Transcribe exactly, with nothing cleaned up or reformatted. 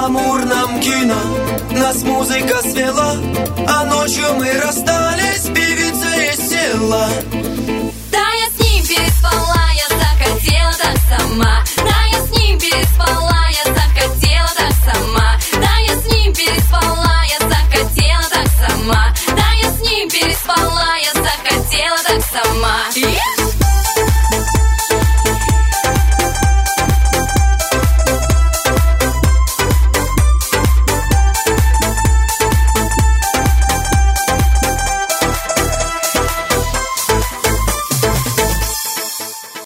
гламурном кино нас музыка свела, а ночью мы расстались, певица из села.